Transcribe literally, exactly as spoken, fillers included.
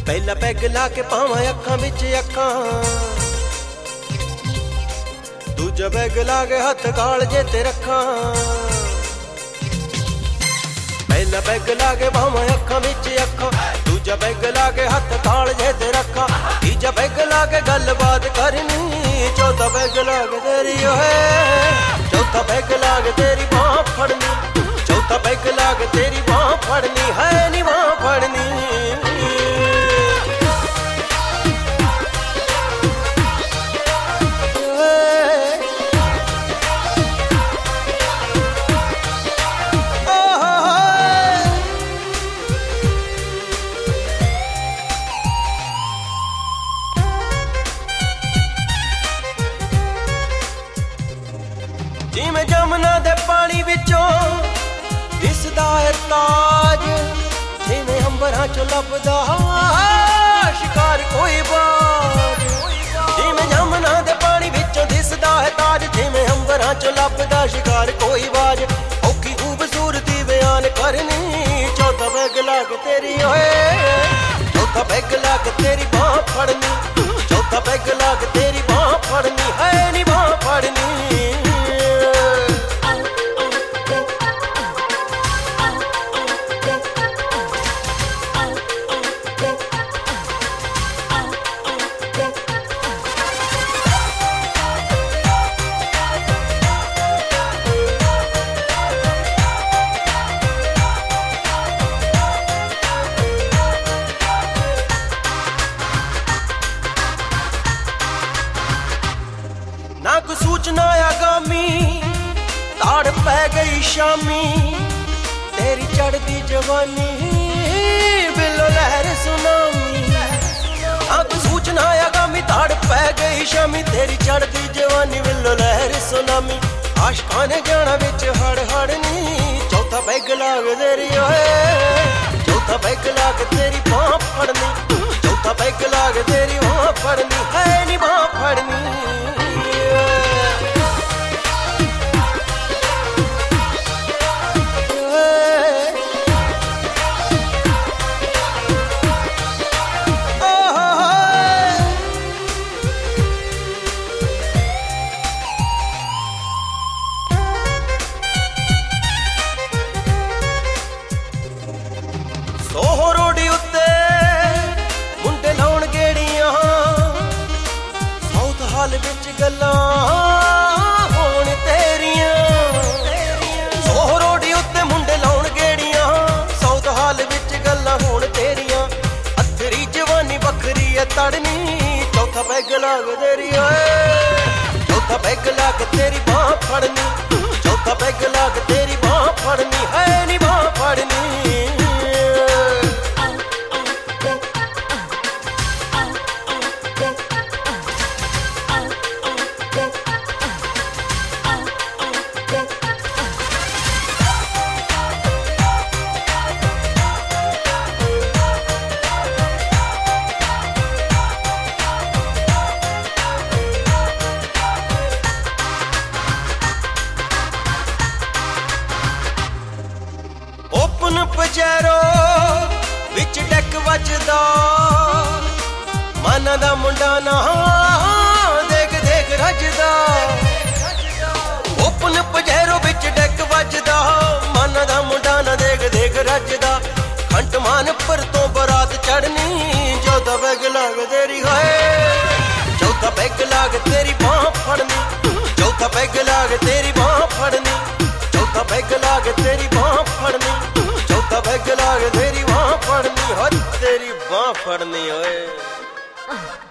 पहला पैग ला के पावां अखां विच अखां, दूजा पैग ला के हथ कालजे ते रखां। पहला पैग ला के पावां अखां विच अखां, दूजा पैग ला के हथ कालजे ते रखां। तीजा पैग ला के गलबात करनी, चौथा पैग ला के तेरी ओए, चौथा पैग ला के तेरी बांह फड़नी, चौथा पैग ला के तेरी बांह फड़नी है नी बांह फड़नी। जिमें जमुना दे पानी विचों दिसदा है ताज, जिमें अंबरां चों लभदा शिकार कोई बाज। जिमें जमुना दे पानी विचों दिसदा है ताज, जिमें अंबरां चों लभदा शिकार कोई बाज। औखी खूबसूरती बयान करनी, चौथा पैग ला के तेरी ओए, चौथा पैग ला के तेरी बांह फड़नी, चौथा पैग ला के तेरी बांह फड़नी है नी बांह फड़नी। ना को सूचना आगामी, ताड़ पै गई शामी, तेरी चढ़दी जवानी बिलो लहर सुनामी। ना को सूचना आगामी, ताड़ पै गई शामी, तेरी चढ़दी जवानी बिलो लहर सुनामी। आशिकां ने जाना विच हड़ हड़नी, चौथा पैग ला के तेरी ओए, चौथा पैग ला के तेरी बांह फड़नी, चौथा पैग ला के तेरी बांह फड़नी है नी बांह फड़नी। सोहो रोडी उत्ते मुंडे लाउण गेड़ियां, साउथ हाल विच गल्लां होण तेरियां। सोहो रोडी उत्ते मुंडे लाउण गेड़ियां, साउथ हाल विच गल्लां होण तेरियां। अथरी जवानी बखरी है तड़नी, चौथा पैग ला के तेरी ओए, चौथा पैग ला के तेरी बांह फड़नी, चौथा पैग ला के तेरी बांह फड़नी है नी बांह फड़नी। ओपन पजैरो विच डैक वजदा, माना दा मुंडा ना देख देख रजदा। ओपन पजैरो विच डैक वजदा, माना दा मुंडा ना देख देख रजदा। खंट मान पर तो बरात चढ़नी, चौथा पैग ला के तेरी होए, चौथा पैग ला के तेरी बांह फड़नी, चौथा पैग ला के तेरी बांह फड़नी, चौथा पैग ला के तेरी बांह फड़नी, चौथा पैग ला के तेरी बांह फड़नी हो तेरी बांह फड़नी ओए।